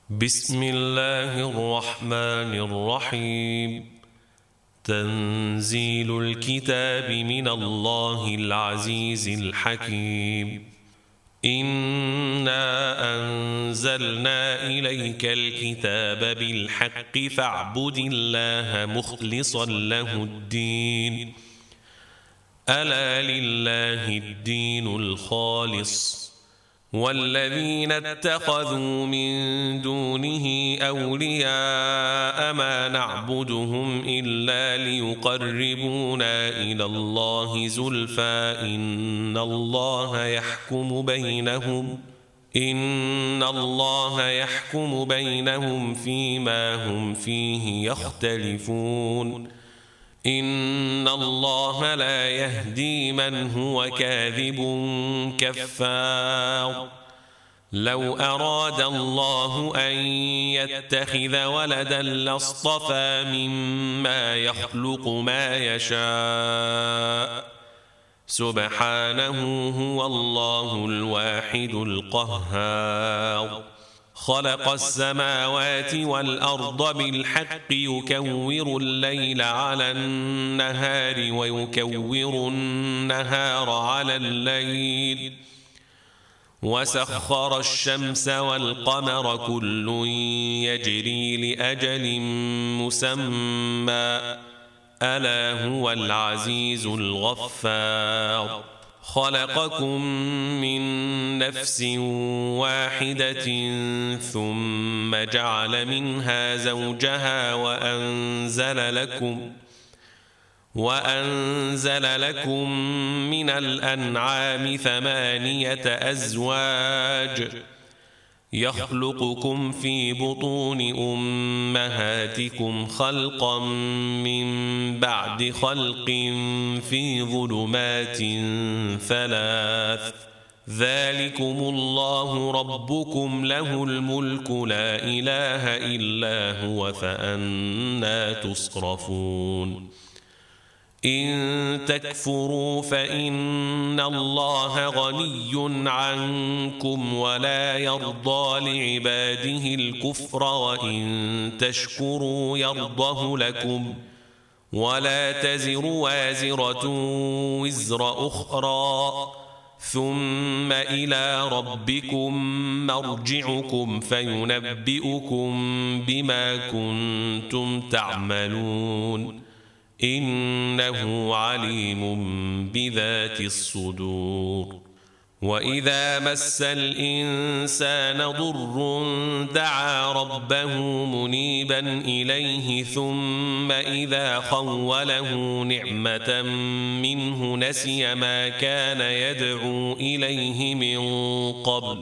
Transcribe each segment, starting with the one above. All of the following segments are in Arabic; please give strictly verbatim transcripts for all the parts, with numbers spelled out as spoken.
بسم الله الرحمن الرحيم. تنزيل الكتاب من الله العزيز الحكيم. إنا أنزلنا إليك الكتاب بالحق فاعبد الله مخلصا له الدين. ألا لله الدين الخالص، والذين اتخذوا من دونه أولياء ما نعبدهم إلا ليقربونا إلى الله زلفى إن الله يحكم بينهم إن الله يحكم بينهم فيما هم فيه يختلفون. إن الله لا يهدي من هو كاذب كفار. لو أراد الله أن يتخذ ولدا لاصطفى مما يخلق ما يشاء، سبحانه هو الله الواحد القهار. خلق السماوات والأرض بالحق يكور الليل على النهار ويكور النهار على الليل، وسخر الشمس والقمر كل يجري لأجل مسمى، ألا هو العزيز الغفار. خلقكم من نفس واحدة ثم جعل منها زوجها وأنزل لكم وأنزل لكم من الأنعام ثمانية أزواج يخلقكم في بطون أمهاتكم خلقا من بعد خلق في ظلمات ثلاث، ذلكم الله ربكم له الملك لا إله إلا هو فأنى تصرفون. إن تكفروا فإن الله غني عنكم ولا يرضى لعباده الكفر، وإن تشكروا يرضه لكم، ولا تزر وازرة وزر أخرى، ثم إلى ربكم مرجعكم فينبئكم بما كنتم تعملون، إنه عليم بذات الصدور. وإذا مس الإنسان ضر دعا ربه منيبا إليه ثم إذا خوله نعمة منه نسي ما كان يدعو إليه من قبل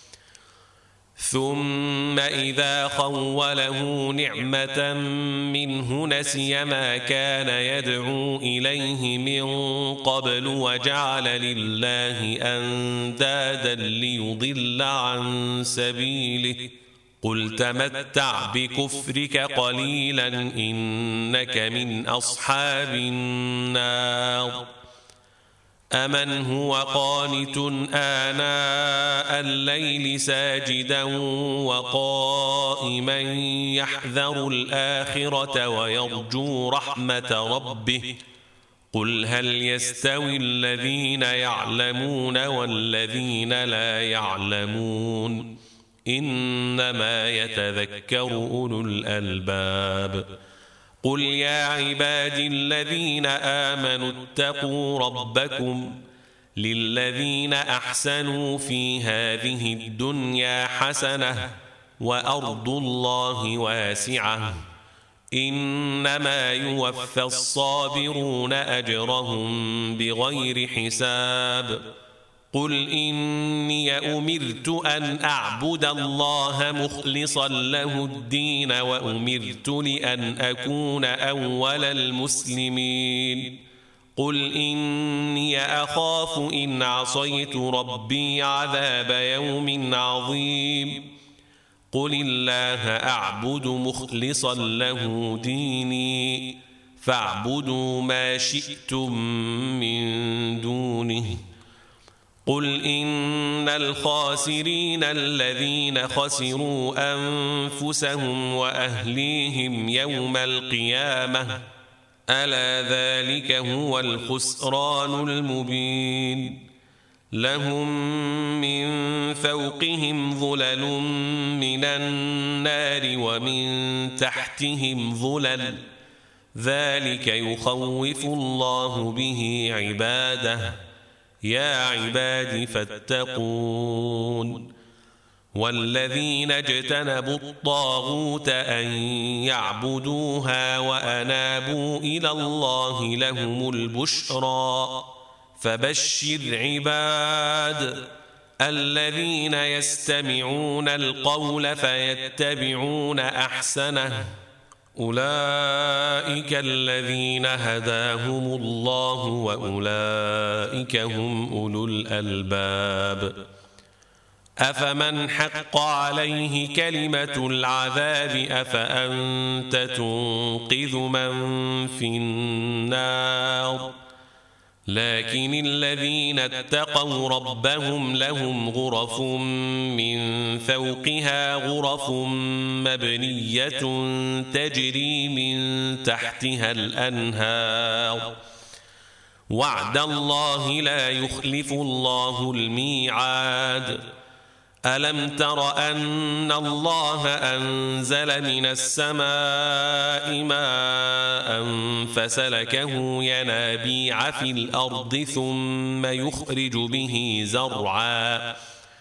ثم إذا خوله نعمة منه نسي ما كان يدعو إليه من قبل وجعل لله أندادا ليضل عن سبيله. قل تمتع بكفرك قليلا إنك من أصحاب النار. أمن هو قانت آناء الليل ساجدا وقائما يحذر الآخرة ويرجو رحمة ربه. قل هل يستوي الذين يعلمون والذين لا يعلمون، إنما يتذكر أولو الألباب. قل يا عبادي الذين آمنوا اتقوا ربكم للذين أحسنوا في هذه الدنيا حسنة وأرض الله واسعة، إنما يوفى الصابرون أجرهم بغير حساب. قل إني أمرت أن أعبد الله مخلصا له الدين وأمرت لأن أكون أول المسلمين. قل إني أخاف إن عصيت ربي عذاب يوم عظيم. قل الله أعبد مخلصا له ديني فاعبدوا ما شئتم من دونه. قل إن الخاسرين الذين خسروا أنفسهم وأهليهم يوم القيامة ألا ذلك هو الخسران المبين لهم من فوقهم ظلل من النار ومن تحتهم ظلل ذلك يخوف الله به عباده يا عباد فاتقون والذين اجتنبوا الطاغوت أن يعبدوها وأنابوا إلى الله لهم البشرى فبشر عباد الذين يستمعون القول فيتبعون أحسنه أولئك الذين هداهم الله وأولئك هم أولو الألباب أفمن حق عليه كلمة العذاب أفأنت تنقذ من في النار لكن الذين اتقوا ربهم لهم غرف من فوقها غرف مبنية تجري من تحتها الأنهار وعد الله لا يخلف الله الميعاد ألم تر أن الله أنزل من السماء ماء فسلكه ينابيع في الأرض ثم يخرج به زرعا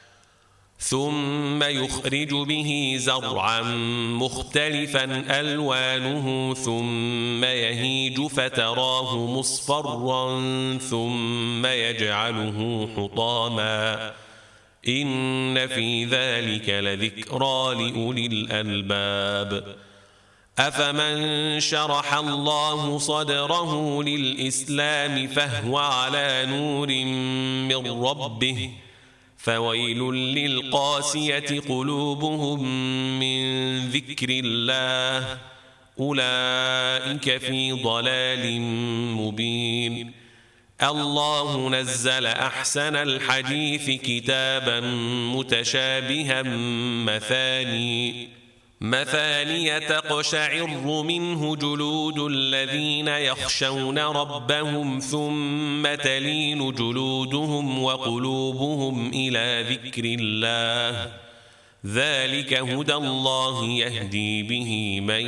ثم يخرج به زرعا مختلفا ألوانه ثم يهيج فتراه مصفرا ثم يجعله حطاما إن في ذلك لذكرى لأولي الألباب أفمن شرح الله صدره للإسلام فهو على نور من ربه فويل للقاسية قلوبهم من ذكر الله أولئك في ضلال مبين الله نزل أحسن الحديث كتابا متشابها مثاني مثاني تقشعر منه جلود الذين يخشون ربهم ثم تلين جلودهم وقلوبهم إلى ذكر الله ذلك هدى الله يهدي به من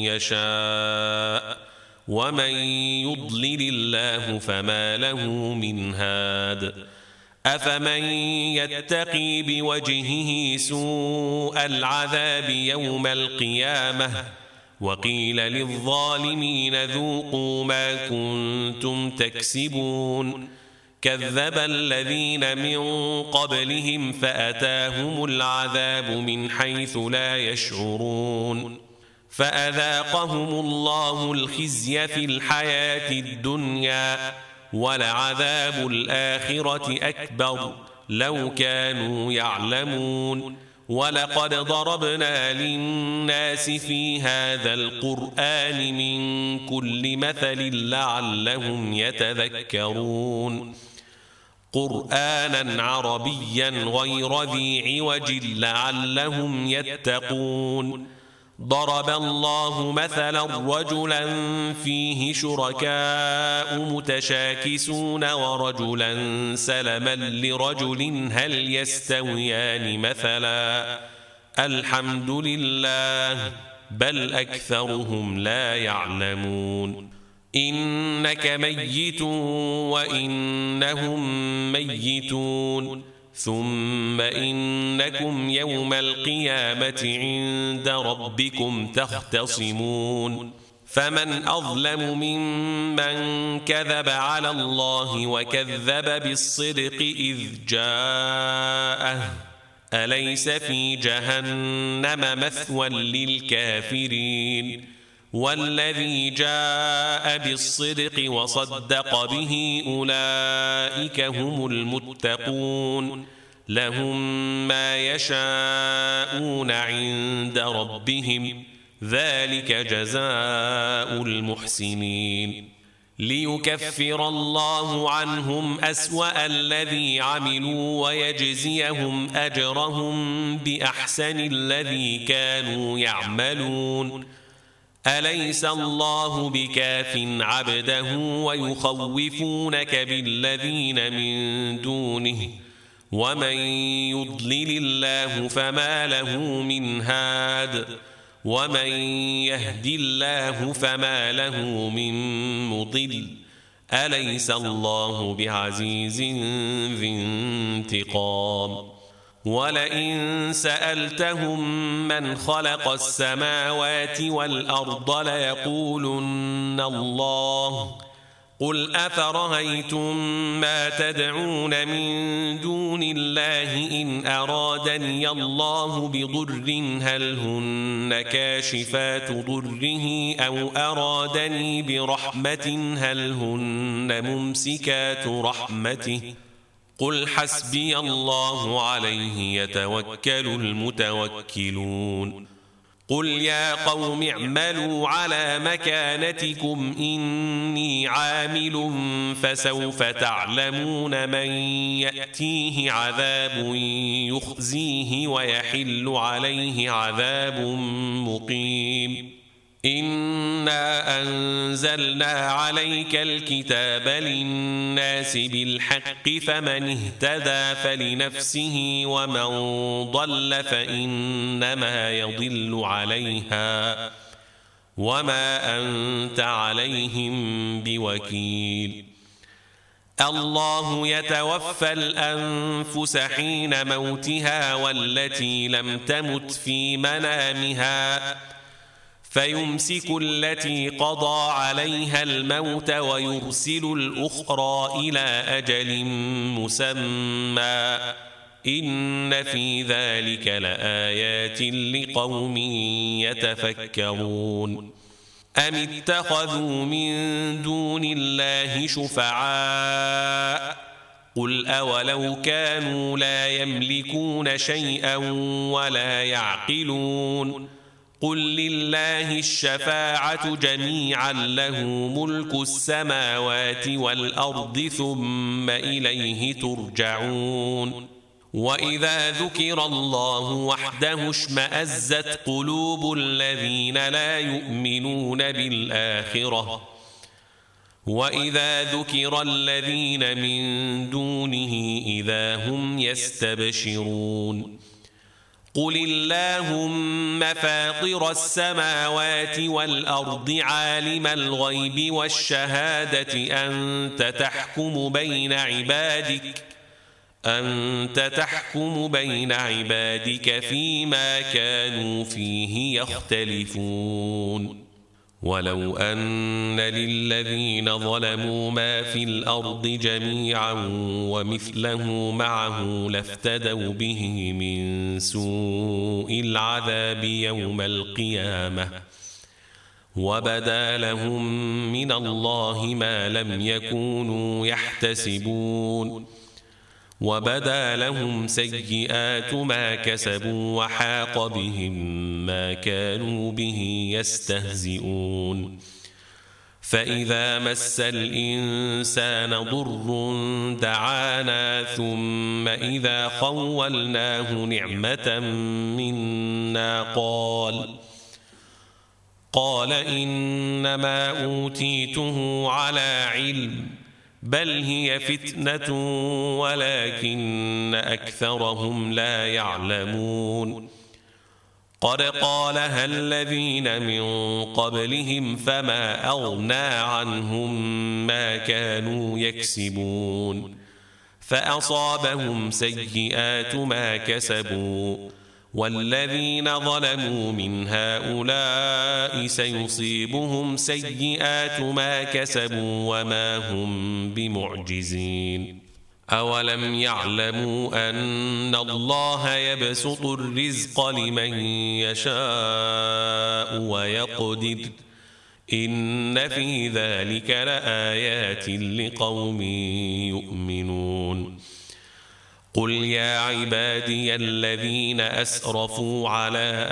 يشاء ومن يضلل الله فما له من هاد أفمن يتقي بوجهه سوء العذاب يوم القيامة وقيل للظالمين ذوقوا ما كنتم تكسبون كذب الذين من قبلهم فأتاهم العذاب من حيث لا يشعرون فأذاقهم الله الخزي في الحياة الدنيا ولعذاب الآخرة أكبر لو كانوا يعلمون ولقد ضربنا للناس في هذا القرآن من كل مثل لعلهم يتذكرون قرآنا عربيا غير ذي عوج لعلهم يتقون ضرب الله مثلا رجلا فيه شركاء متشاكسون ورجلا سلما لرجل هل يستويان مثلا الحمد لله بل أكثرهم لا يعلمون إنك ميت وإنهم ميتون ثم إنكم يوم القيامة عند ربكم تختصمون فمن أظلم ممن كذب على الله وكذب بالصدق إذ جاءه أليس في جهنم مثوى للكافرين والذي جاء بالصدق وصدق به أولئك هم المتقون لهم ما يشاءون عند ربهم ذلك جزاء المحسنين ليكفر الله عنهم أسوأ الذي عملوا ويجزيهم أجرهم بأحسن الذي كانوا يعملون أليس الله بكاف عبده ويخوفونك بالذين من دونه ومن يضلل الله فما له من هاد ومن يهد الله فما له من مضل أليس الله بعزيز ذي انتقام ولئن سألتهم من خلق السماوات والأرض ليقولن الله قل أفرأيتم ما تدعون من دون الله إن أرادني الله بضر هل هن كاشفات ضره أو أرادني برحمة هل هن ممسكات رحمته قل حسبي الله عليه يتوكل المتوكلون قل يا قوم اعملوا على مكانتكم إني عامل فسوف تعلمون من يأتيه عذاب يخزيه ويحل عليه عذاب مقيم إنا أنزلنا عليك الكتاب للناس بالحق فمن اهتدى فلنفسه ومن ضل فإنما يضل عليها وما أنت عليهم بوكيل الله يتوفى الأنفس حين موتها والتي لم تمت في منامها فيمسك التي قضى عليها الموت ويرسل الأخرى إلى أجل مسمى إن في ذلك لآيات لقوم يتفكرون أم اتخذوا من دون الله شفعاء قل أولو كانوا لا يملكون شيئا ولا يعقلون قل لله الشفاعة جميعا له ملك السماوات والأرض ثم إليه ترجعون وإذا ذكر الله وحده اشمأزت قلوب الذين لا يؤمنون بالآخرة وإذا ذكر الذين من دونه إذا هم يستبشرون قل اللهم فاطر السماوات والأرض عالم الغيب والشهادة أنت تحكم بين عبادك أنت تحكم بين عبادك فيما كانوا فيه يختلفون ولو أن للذين ظلموا ما في الأرض جميعا ومثله معه لافتدوا به من سوء العذاب يوم القيامة وبدا لهم من الله ما لم يكونوا يحتسبون وبدا لهم سيئات ما كسبوا وحاق بهم ما كانوا به يستهزئون فإذا مس الإنسان ضر دعانا ثم إذا خولناه نعمة منا قال قال إنما أوتيته على علم بل هي فتنة ولكن أكثرهم لا يعلمون قد قالها الذين من قبلهم فما أغنى عنهم ما كانوا يكسبون فأصابهم سيئات ما كسبوا والذين ظلموا من هؤلاء سيصيبهم سيئات ما كسبوا وما هم بمعجزين أولم يعلموا أن الله يبسط الرزق لمن يشاء ويقدر إن في ذلك لآيات لقوم يؤمنون قل يا عبادي الذين أسرفوا على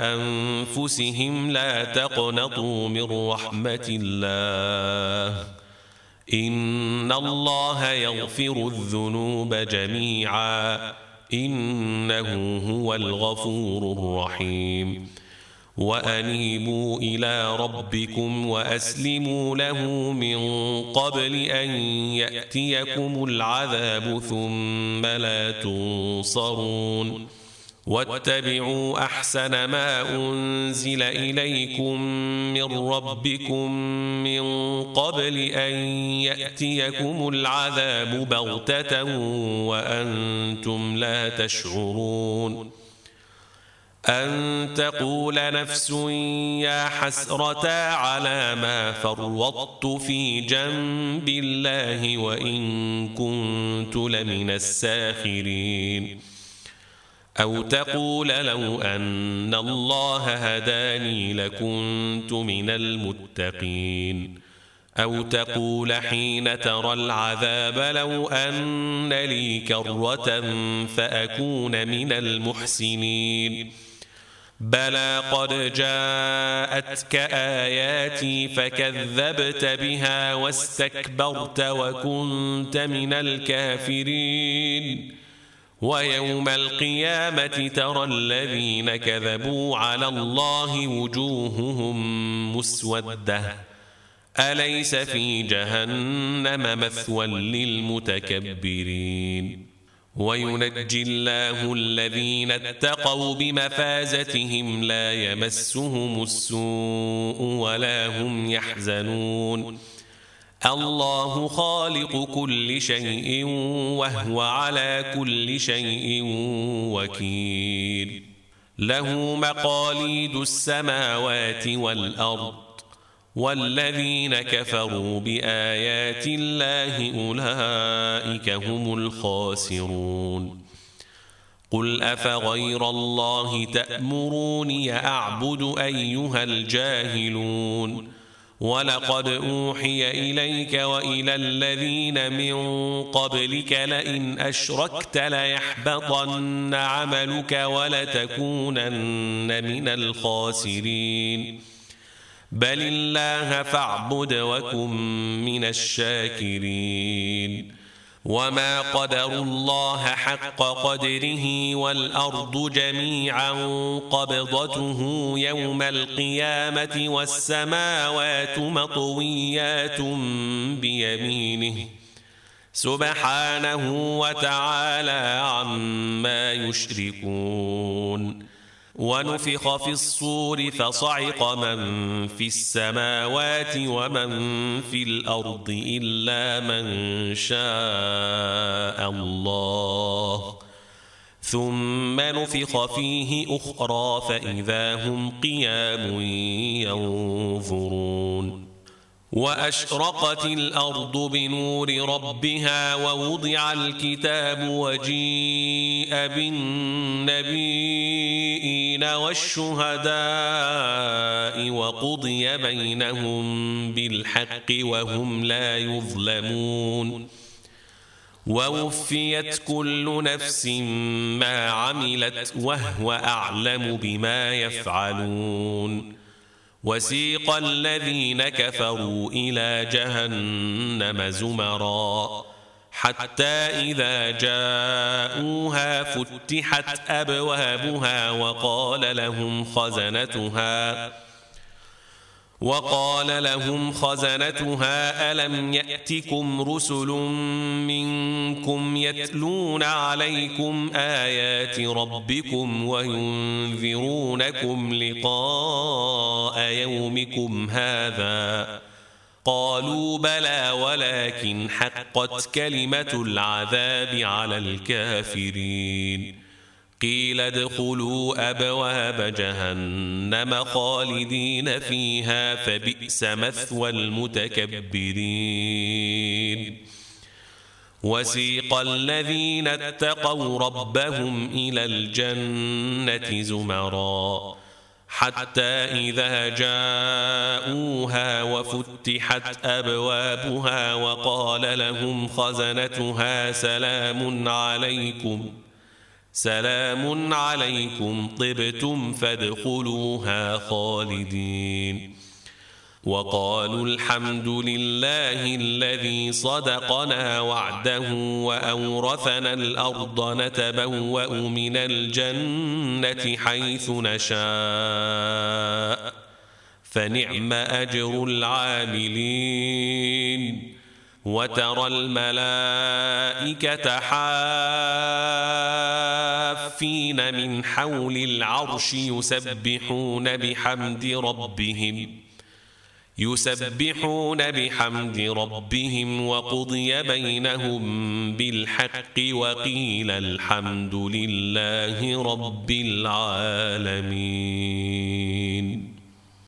أنفسهم لا تقنطوا من رحمة الله إن الله يغفر الذنوب جميعا إنه هو الغفور الرحيم وأنيبوا إلى ربكم وأسلموا له من قبل أن يأتيكم العذاب ثم لا تنصرون واتبعوا أحسن ما أنزل إليكم من ربكم من قبل أن يأتيكم العذاب بغتة وأنتم لا تشعرون أن تقول نفس يا حسرة على ما فرطت في جنب الله وإن كنت لمن الساخرين أو تقول لو أن الله هداني لكنت من المتقين أو تقول حين ترى العذاب لو أن لي كرة فأكون من المحسنين بلى قد جاءتك آياتي فكذبت بها واستكبرت وكنت من الكافرين ويوم القيامة ترى الذين كذبوا على الله وجوههم مسودة أليس في جهنم مثوى للمتكبرين وينجي الله الذين اتقوا بمفازتهم لا يمسهم السوء ولا هم يحزنون الله خالق كل شيء وهو على كل شيء وكيل له مقاليد السماوات والأرض والذين كفروا بآيات الله أولئك هم الخاسرون قل أفغير الله تأمروني أعبد أيها الجاهلون ولقد أوحي إليك وإلى الذين من قبلك لئن أشركت ليحبطن عملك ولتكونن من الخاسرين بل الله فاعبد وكن من الشاكرين وما قدروا الله حق قدره والأرض جميعا قبضته يوم القيامة والسماوات مطويات بيمينه سبحانه وتعالى عما يشركون ونفخ في الصور فصعق من في السماوات ومن في الأرض إلا من شاء الله ثم نفخ فيه أخرى فإذا هم قيام ينظرون وأشرقت الأرض بنور ربها ووضع الكتاب وجيء بالنبيين والشهداء وقضي بينهم بالحق وهم لا يظلمون ووفيت كل نفس ما عملت وهو أعلم بما يفعلون وسيق الذين كفروا إلى جهنم زمرا حتى إذا جاءوها فتحت أبوابها وقال لهم خزنتها وقال لهم خزنتها ألم يأتكم رسل منكم يتلون عليكم آيات ربكم وينذرونكم لقاء يومكم هذا قالوا بلى ولكن حقت كلمة العذاب على الكافرين قيل ادخلوا أبواب جهنم خالدين فيها فبئس مثوى المتكبرين وسيق الذين اتقوا ربهم إلى الجنة زمرا حتى إذا جاءوها وفتحت أبوابها وقال لهم خزنتها سلام عليكم سلام عليكم طبتم فادخلوها خالدين وقالوا الحمد لله الذي صدقنا وعده وأورثنا الأرض نتبوأ من الجنة حيث نشاء فنعم أجر العاملين وترى الملائكة حافين من حول العرش يسبحون بحمد ربهم يسبحون بحمد ربهم وقضي بينهم بالحق وقيل الحمد لله رب العالمين.